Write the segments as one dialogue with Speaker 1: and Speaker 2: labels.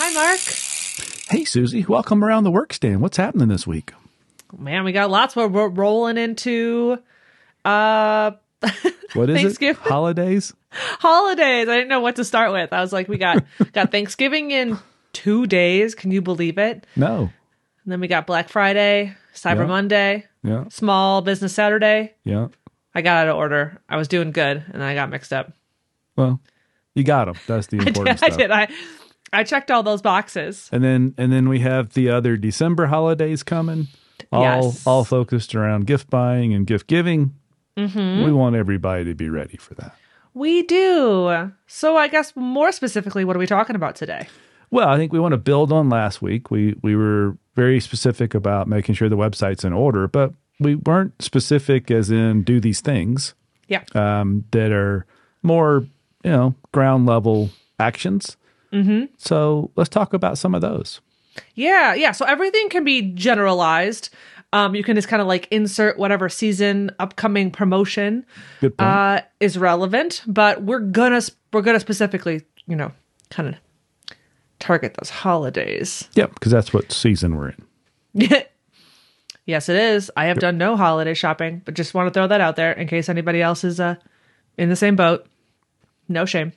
Speaker 1: Hi, Mark.
Speaker 2: Hey, Susie. Welcome around the work stand. What's happening this week?
Speaker 1: Man, we got lots. We're rolling into
Speaker 2: What is
Speaker 1: Thanksgiving.
Speaker 2: it? Holidays?
Speaker 1: Holidays. I didn't know what to start with. I was like, we got Thanksgiving in 2 days. Can you believe it?
Speaker 2: No.
Speaker 1: And then we got Black Friday, Cyber Monday, Small Business Saturday.
Speaker 2: Yeah.
Speaker 1: I got out of order. I was doing good, and then I got mixed up.
Speaker 2: Well, you got them. That's the important stuff.
Speaker 1: I did. I checked all those boxes.
Speaker 2: And then we have the other December holidays coming, all focused around gift buying and gift giving. Mm-hmm. We want everybody to be ready for that.
Speaker 1: We do. So I guess more specifically, what are we talking about today?
Speaker 2: Well, I think we want to build on last week. We were very specific about making sure the website's in order, but we weren't specific as in do these things.
Speaker 1: Yeah.
Speaker 2: That are more, ground level actions. Mm-hmm. So let's talk about some of those.
Speaker 1: Yeah. So everything can be generalized. You can just kind of like insert whatever season, upcoming promotion
Speaker 2: Good point.
Speaker 1: Is relevant, but we're gonna specifically, kind of target those holidays.
Speaker 2: Yep, because that's what season we're in.
Speaker 1: Yes, it is. I have done no holiday shopping, but just want to throw that out there in case anybody else is in the same boat. No shame.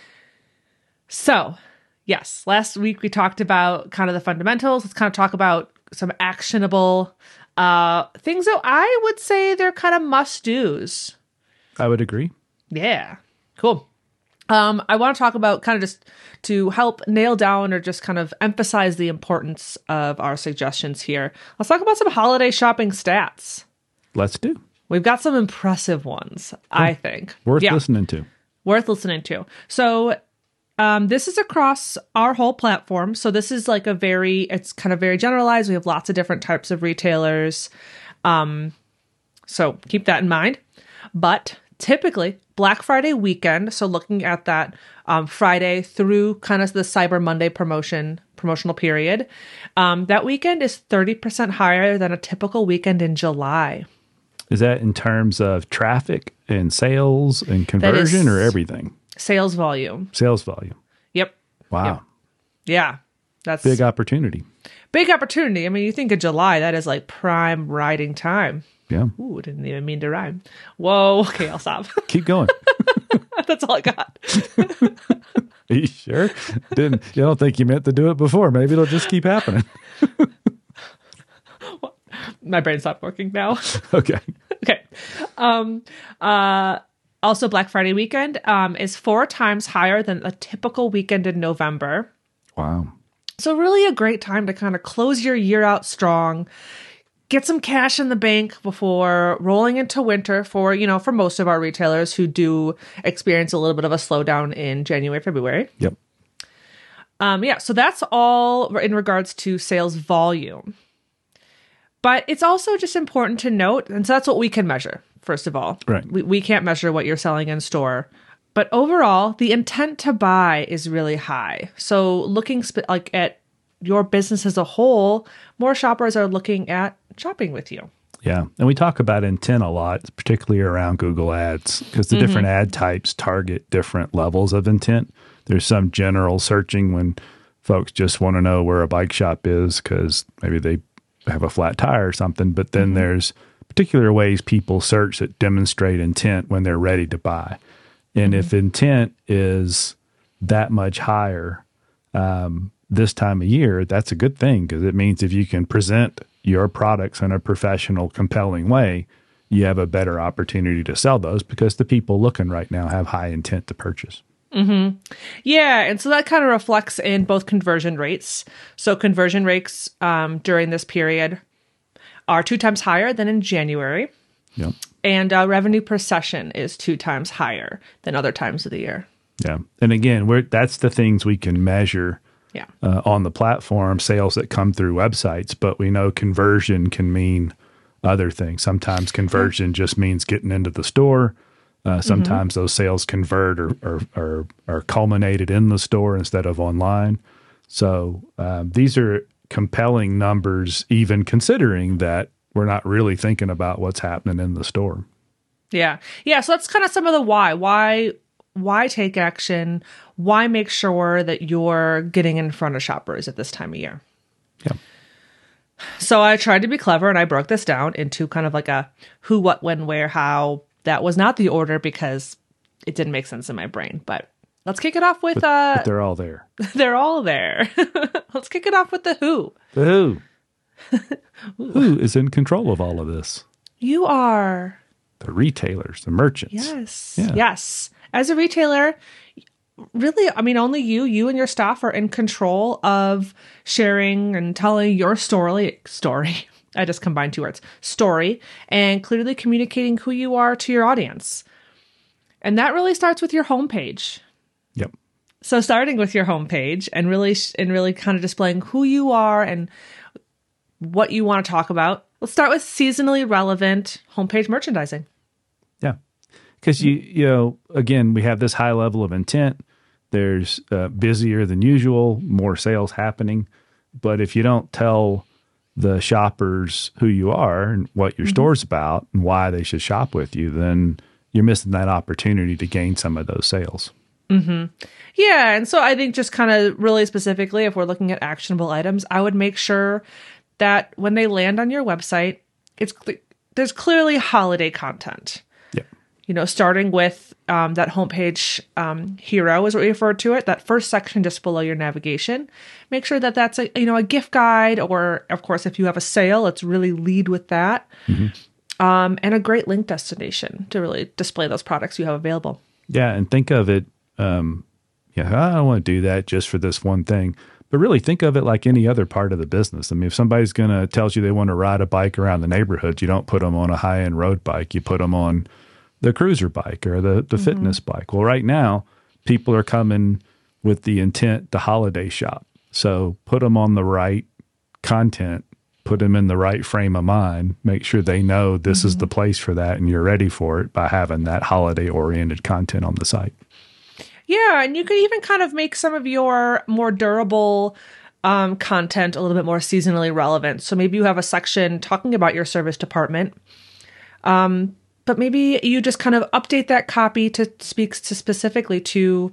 Speaker 1: So, yes, last week we talked about kind of the fundamentals. Let's kind of talk about some actionable things that I would say they're kind of must-dos.
Speaker 2: I would agree.
Speaker 1: Yeah, cool. I want to talk about kind of just to help nail down or just kind of emphasize the importance of our suggestions here. Let's talk about some holiday shopping stats.
Speaker 2: Let's do.
Speaker 1: We've got some impressive ones, I think.
Speaker 2: Worth listening to.
Speaker 1: Worth listening to. So this is across our whole platform. So this is like it's kind of very generalized. We have lots of different types of retailers. So keep that in mind. But typically Black Friday weekend, so looking at that Friday through kind of the Cyber Monday promotional period, that weekend is 30% higher than a typical weekend in July.
Speaker 2: Is that in terms of traffic and sales and conversion or everything?
Speaker 1: Sales volume.
Speaker 2: Sales volume.
Speaker 1: Yep.
Speaker 2: Wow.
Speaker 1: Yep. Yeah. That's
Speaker 2: big opportunity.
Speaker 1: Big opportunity. I mean, you think of July, that is like prime riding time.
Speaker 2: Yeah.
Speaker 1: Ooh, didn't even mean to rhyme. Whoa. Okay, I'll stop.
Speaker 2: Keep going.
Speaker 1: That's all I got.
Speaker 2: Are you sure? You don't think you meant to do it before. Maybe it'll just keep happening.
Speaker 1: My brain stopped working now.
Speaker 2: Okay.
Speaker 1: Okay. Also, Black Friday weekend is 4 times higher than a typical weekend in November.
Speaker 2: Wow.
Speaker 1: So really a great time to kind of close your year out strong, get some cash in the bank before rolling into winter for most of our retailers who do experience a little bit of a slowdown in January, February.
Speaker 2: Yep.
Speaker 1: So that's all in regards to sales volume. But it's also just important to note, and so that's what we can measure, first of all.
Speaker 2: Right.
Speaker 1: We can't measure what you're selling in store. But overall, the intent to buy is really high. So looking at your business as a whole, more shoppers are looking at shopping with you.
Speaker 2: Yeah. And we talk about intent a lot, particularly around Google Ads, because the different ad types target different levels of intent. There's some general searching when folks just want to know where a bike shop is because maybe they have a flat tire or something. But then there's particular ways people search that demonstrate intent when they're ready to buy. And if intent is that much higher this time of year, that's a good thing because it means if you can present your products in a professional, compelling way, you have a better opportunity to sell those because the people looking right now have high intent to purchase.
Speaker 1: Mm-hmm. Yeah, and so that kind of reflects in both conversion rates. So conversion rates during this period are 2 times higher than in January.
Speaker 2: Yep.
Speaker 1: And revenue per session is 2 times higher than other times of the year.
Speaker 2: Yeah. And again, that's the things we can measure on the platform, sales that come through websites. But we know conversion can mean other things. Sometimes conversion just means getting into the store. Sometimes those sales convert or are culminated in the store instead of online. So these are compelling numbers, even considering that we're not really thinking about what's happening in the store.
Speaker 1: Yeah. Yeah. So that's kind of some of the why. why take action? Why make sure that you're getting in front of shoppers at this time of year?
Speaker 2: Yeah.
Speaker 1: So I tried to be clever and I broke this down into kind of like a who, what, when, where, how. That was not the order because it didn't make sense in my brain. But let's kick it off with...
Speaker 2: But they're all there.
Speaker 1: They're all there. Let's kick it off with the who.
Speaker 2: The who. Who is in control of all of this?
Speaker 1: You are.
Speaker 2: The retailers, the merchants.
Speaker 1: Yes.
Speaker 2: Yeah.
Speaker 1: Yes. As a retailer, really, I mean, only you and your staff are in control of sharing and telling your story. I just combined two words. Story. And clearly communicating who you are to your audience. And that really starts with your homepage.
Speaker 2: Yep.
Speaker 1: So starting with your homepage and really kind of displaying who you are and what you want to talk about. Let's start with seasonally relevant homepage merchandising.
Speaker 2: Yeah. Because you know, again, we have this high level of intent. There's busier than usual, more sales happening. But if you don't tell the shoppers who you are and what your store's about and why they should shop with you, then you're missing that opportunity to gain some of those sales.
Speaker 1: Mm-hmm. Yeah. And so I think just kind of really specifically, if we're looking at actionable items, I would make sure that when they land on your website, there's clearly holiday content.
Speaker 2: Yeah.
Speaker 1: You know, starting with that homepage hero is what we refer to it. That first section just below your navigation. Make sure that that's a gift guide, or of course, if you have a sale, let's really lead with that. And a great link destination to really display those products you have available.
Speaker 2: Yeah, and think of it. I don't want to do that just for this one thing. But really think of it like any other part of the business. I mean, if somebody's tells you they want to ride a bike around the neighborhood, you don't put them on a high-end road bike. You put them on the cruiser bike or the fitness bike. Well, right now, people are coming with the intent to holiday shop. So put them on the right content, put them in the right frame of mind, make sure they know this is the place for that and you're ready for it by having that holiday-oriented content on the site.
Speaker 1: Yeah, and you could even kind of make some of your more durable content a little bit more seasonally relevant. So maybe you have a section talking about your service department, but maybe you just kind of update that copy to speak specifically to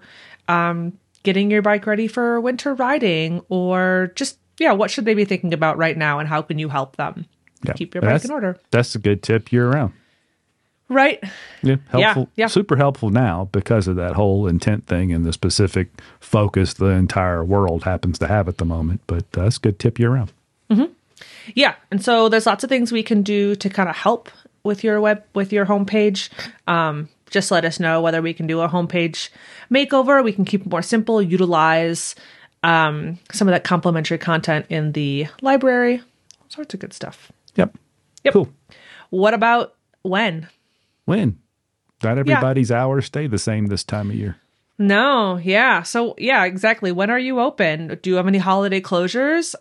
Speaker 1: getting your bike ready for winter riding, or just, what should they be thinking about right now and how can you help them keep your bike in order?
Speaker 2: That's a good tip year round.
Speaker 1: Right.
Speaker 2: Yeah, helpful.
Speaker 1: Yeah.
Speaker 2: Super helpful now because of that whole intent thing and the specific focus the entire world happens to have at the moment. But that's a good tip year round.
Speaker 1: Mm-hmm. Yeah. And so there's lots of things we can do to kind of help with your homepage. Just let us know whether we can do a homepage makeover. We can keep it more simple, utilize some of that complimentary content in the library, all sorts of good stuff.
Speaker 2: Yep. Cool.
Speaker 1: What about when?
Speaker 2: When? Not everybody's hours stay the same this time of year.
Speaker 1: No, yeah. So, exactly. When are you open? Do you have any holiday closures?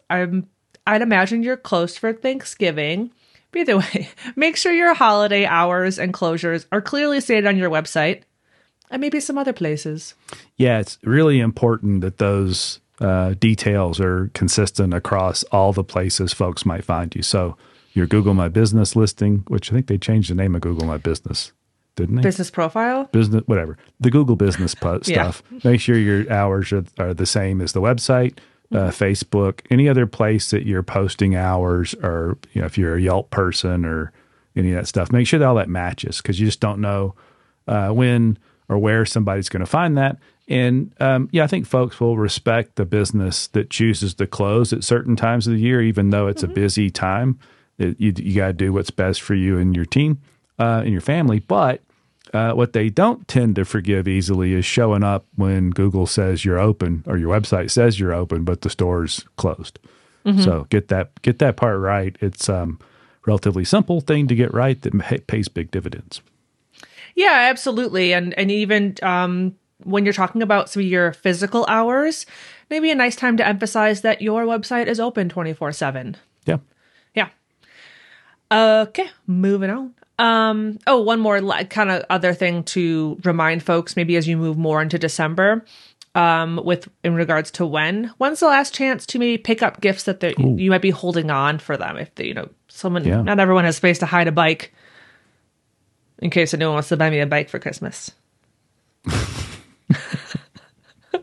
Speaker 1: I'd imagine you're closed for Thanksgiving. But either way, make sure your holiday hours and closures are clearly stated on your website and maybe some other places.
Speaker 2: Yeah, it's really important that those details are consistent across all the places folks might find you. So your Google My Business listing, which I think they changed the name of Google My Business, didn't they?
Speaker 1: Business profile?
Speaker 2: Business, whatever. The Google Business stuff. Make sure your hours are the same as the website, Facebook, any other place that you're posting hours, or if you're a Yelp person or any of that stuff. Make sure that all that matches, because you just don't know when or where somebody's going to find that. And I think folks will respect the business that chooses to close at certain times of the year, even though it's a busy time. You got to do what's best for you and your team and your family. But what they don't tend to forgive easily is showing up when Google says you're open or your website says you're open, but the store's closed. So get that part right. It's a relatively simple thing to get right that pays big dividends.
Speaker 1: Yeah, absolutely. And even when you're talking about some of your physical hours, maybe a nice time to emphasize that your website is open 24/7.
Speaker 2: Yeah.
Speaker 1: Yeah. Okay, moving on. One more kind of other thing to remind folks, maybe as you move more into December, in regards to when's the last chance to maybe pick up gifts that you might be holding on for them. If they, not everyone has space to hide a bike, in case anyone wants to buy me a bike for Christmas.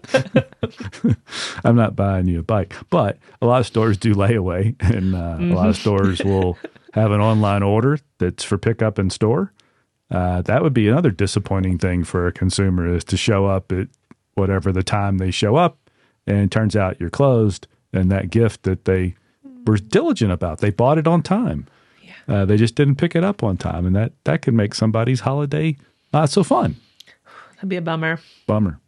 Speaker 2: I'm not buying you a bike. But a lot of stores do layaway, and a lot of stores will have an online order that's for pickup in store. That would be another disappointing thing for a consumer, is to show up at whatever the time they show up, and it turns out you're closed, and that gift that they were diligent about, they bought it on time. Yeah. They just didn't pick it up on time, and that could make somebody's holiday not so fun.
Speaker 1: That'd be a bummer.
Speaker 2: Bummer.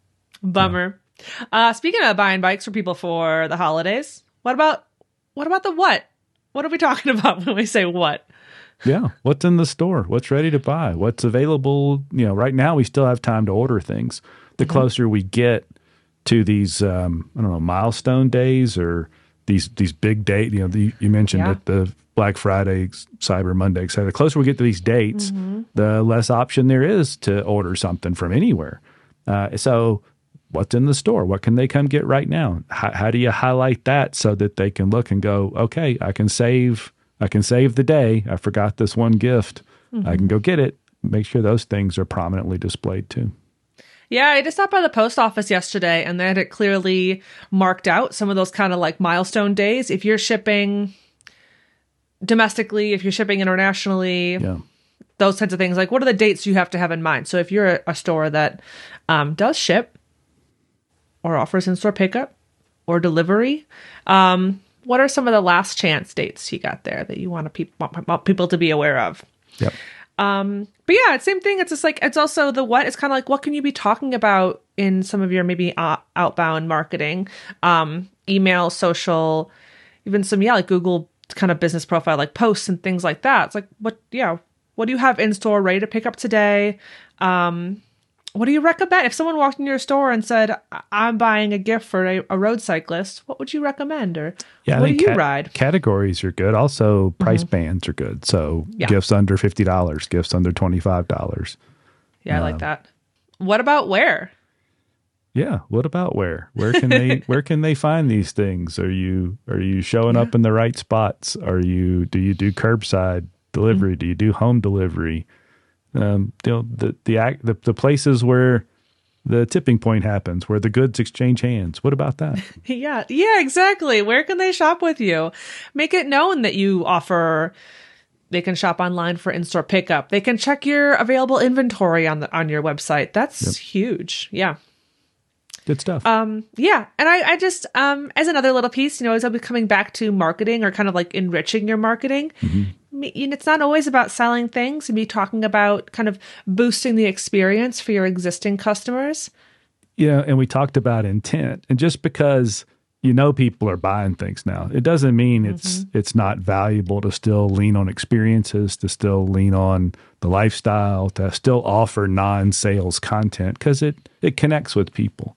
Speaker 1: Yeah. Speaking of buying bikes for people for the holidays, what about the what? What are we talking about when we say what?
Speaker 2: Yeah. What's in the store? What's ready to buy? What's available? Right now we still have time to order things. The closer we get to these, milestone days or these big dates, you mentioned that the Black Friday, Cyber Monday, etc. The closer we get to these dates, the less option there is to order something from anywhere. So what's in the store? What can they come get right now? How do you highlight that so that they can look and go, okay, I can save the day. I forgot this one gift. I can go get it. Make sure those things are prominently displayed too.
Speaker 1: Yeah, I just stopped by the post office yesterday, and they had it clearly marked out, some of those kind of like milestone days. If you're shipping domestically, if you're shipping internationally, those kinds of things. Like, what are the dates you have to have in mind? So if you're a store that does ship or offers in-store pickup or delivery, what are some of the last chance dates you got there that you want people to be aware of?
Speaker 2: Yep.
Speaker 1: But yeah, same thing. It's just like, it's also the what. It's kind of like, what can you be talking about in some of your maybe outbound marketing, email, social, even some, like Google kind of business profile, like posts and things like that. It's like, what do you have in store ready to pick up today? What do you recommend? If someone walked in your store and said, I'm buying a gift for a road cyclist, what would you recommend? Or what do you ride?
Speaker 2: Categories are good. Also, price bands are good. So gifts under $50, gifts under $25.
Speaker 1: Yeah, I like that. What about where?
Speaker 2: Yeah, what about where? Where can they find these things? Are you showing up in the right spots? Do you do curbside delivery? Do you do home delivery? The places where the tipping point happens, where the goods exchange hands. What about that?
Speaker 1: Yeah, exactly. Where can they shop with you? Make it known that you offer. They can shop online for in-store pickup. They can check your available inventory on your website. That's huge. Yeah.
Speaker 2: Good stuff.
Speaker 1: Yeah. And I just, as another little piece, as I'll be coming back to marketing or kind of like enriching your marketing, it's not always about selling things. And be talking about kind of boosting the experience for your existing customers.
Speaker 2: And we talked about intent. And just because people are buying things now, it doesn't mean it's not valuable to still lean on experiences, to still lean on the lifestyle, to still offer non-sales content, because it connects with people.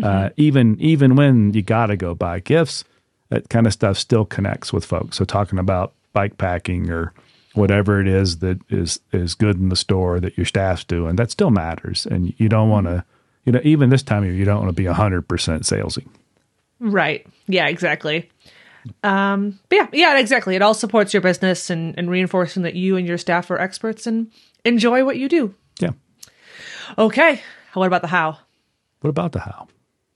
Speaker 2: Even when you got to go buy gifts, that kind of stuff still connects with folks. So talking about bike packing or whatever it is that is good in the store that your staff's doing, that still matters. And you don't want to, even this time of year, you don't want to be 100% salesy.
Speaker 1: Right. Yeah, exactly. But yeah, exactly. It all supports your business and reinforcing that you and your staff are experts and enjoy what you do.
Speaker 2: Yeah.
Speaker 1: Okay. What about the how?
Speaker 2: What about the how?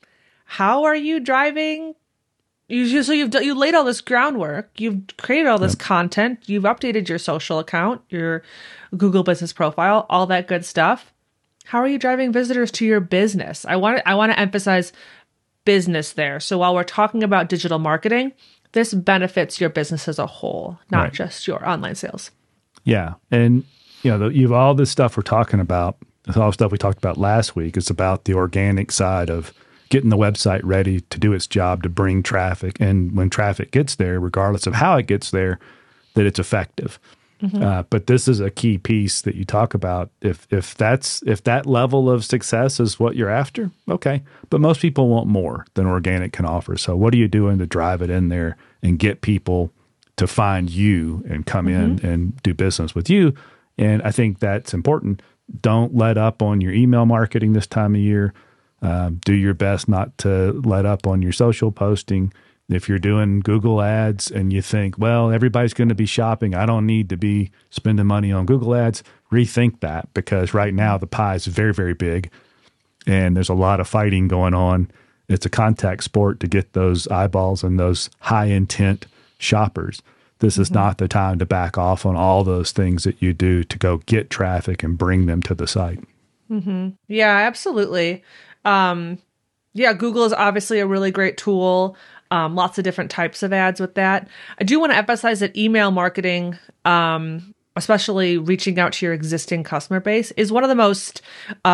Speaker 1: How are you driving? You laid all this groundwork. You've created all this content. You've updated your social account, your Google business profile, all that good stuff. How are you driving visitors to your business? I want to emphasize business there. So while we're talking about digital marketing, this benefits your business as a whole, not just your online sales. Yeah.
Speaker 2: And, you've all this stuff we're talking about, all the stuff we talked about last week. It's about the organic side of getting the website ready to do its job to bring traffic. And when traffic gets there, regardless of how it gets there, that it's effective. But this is a key piece that you talk about. If that level of success is what you're after, okay. But most people want more than organic can offer. So what are you doing to drive it in there and get people to find you and come in and do business with you? And I think that's important. Don't let up on your email marketing this time of year. Do your best not to let up on your social posting. If you're doing Google ads and you think, well, everybody's going to be shopping, I don't need to be spending money on Google ads, rethink that, because right now the pie is very, very big and there's a lot of fighting going on. it's a contact sport to get those eyeballs and those high intent shoppers. This is not the time to back off on all those things that you do to go get traffic and bring them to the site.
Speaker 1: Yeah, absolutely. Yeah, Google is obviously a really great tool. Lots of different types of ads with that. I do want to emphasize that email marketing, especially reaching out to your existing customer base, is one of the most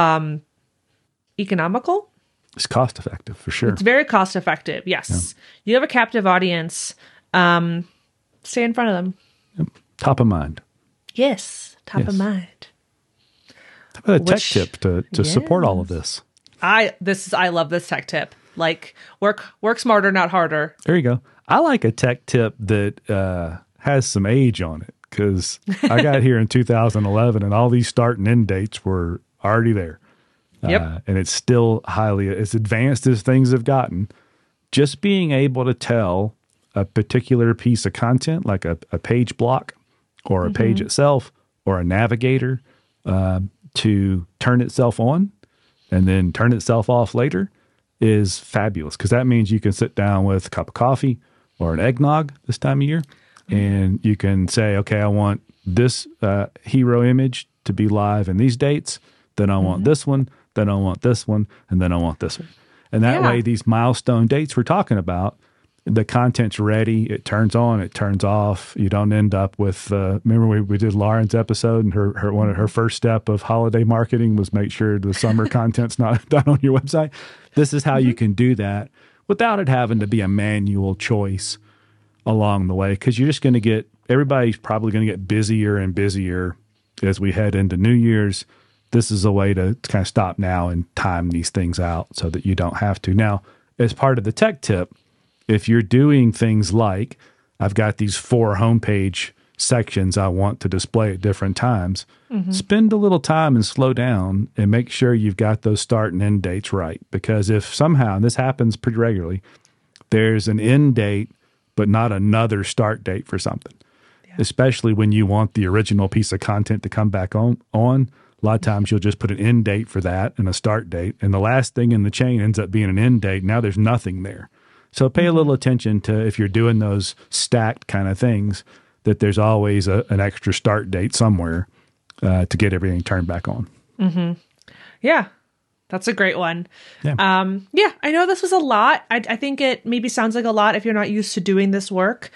Speaker 1: economical.
Speaker 2: It's cost effective for sure.
Speaker 1: It's very cost effective. Yes. Yeah. You have a captive audience. Stay in front of them.
Speaker 2: Yep. Top of mind.
Speaker 1: Yes. Top of mind.
Speaker 2: How about a tech tip to support all of this?
Speaker 1: I love this tech tip. Like work smarter, not harder.
Speaker 2: There you go. I like a tech tip that has some age on it, because I got here in 2011 and all these start and end dates were already there.
Speaker 1: Yep.
Speaker 2: And it's still highly as advanced as things have gotten. Just being able to tell a particular piece of content, like a page block or a page itself or a navigator, to turn itself on and then turn itself off later is fabulous, because that means you can sit down with a cup of coffee or an eggnog this time of year, and you can say, okay, I want this hero image to be live in these dates, then I want this one, then I want this one, and then I want this one. And that way, these milestone dates we're talking about, the content's ready, it turns on, it turns off. You don't end up with, remember we did Lauren's episode, and her first step of holiday marketing was make sure the summer content's not done on your website. This is how you can do that without it having to be a manual choice along the way, because you're just going to get, everybody's probably going to get busier and busier as we head into New Year's. This is a way to kind of stop now and time these things out so that you don't have to. Now, as part of the tech tip, if you're doing things like, I've got these 4 homepage sections I want to display at different times, spend a little time and slow down and make sure you've got those start and end dates right. Because if somehow, and this happens pretty regularly, there's an end date but not another start date for something, especially when you want the original piece of content to come back on. A lot of times you'll just put an end date for that and a start date, and the last thing in the chain ends up being an end date. Now there's nothing there. So pay a little attention to, if you're doing those stacked kind of things, that there's always an extra start date somewhere to get everything turned back on.
Speaker 1: Yeah, that's a great one.
Speaker 2: Yeah.
Speaker 1: I know this was a lot. I think it maybe sounds like a lot if you're not used to doing this work.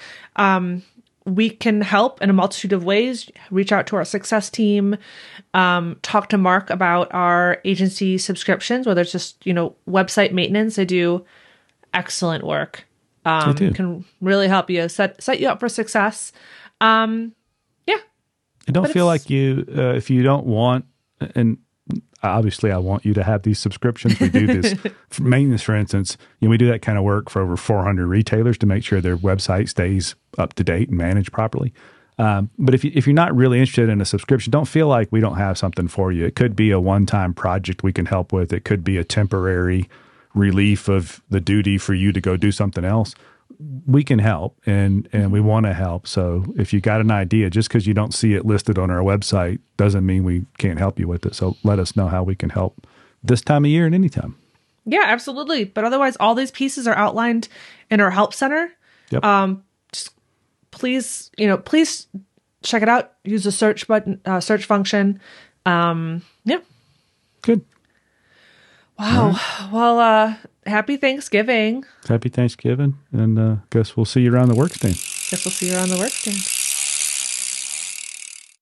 Speaker 1: We can help in a multitude of ways. Reach out to our success team, talk to Mark about our agency subscriptions, whether it's just, website maintenance. They do excellent work. Can really help you set you up for success.
Speaker 2: And don't feel like you, if you don't want, and obviously I want you to have these subscriptions. We do this for maintenance, for instance, we do that kind of work for over 400 retailers to make sure their website stays up to date and managed properly. But if you're not really interested in a subscription, don't feel like we don't have something for you. It could be a one-time project we can help with. It could be a temporary relief of the duty for you to go do something else. We can help, and we want to help. So if you got an idea, just because you don't see it listed on our website doesn't mean we can't help you with it. So let us know how we can help this time of year and anytime.
Speaker 1: Yeah, absolutely. But otherwise, all these pieces are outlined in our help center.
Speaker 2: Yep.
Speaker 1: Just please check it out. Use the search button, search function.
Speaker 2: Good.
Speaker 1: Wow. Right. Well, happy Thanksgiving.
Speaker 2: Happy Thanksgiving. And guess we'll see you around the work stand.
Speaker 1: Guess we'll see you around the work stand.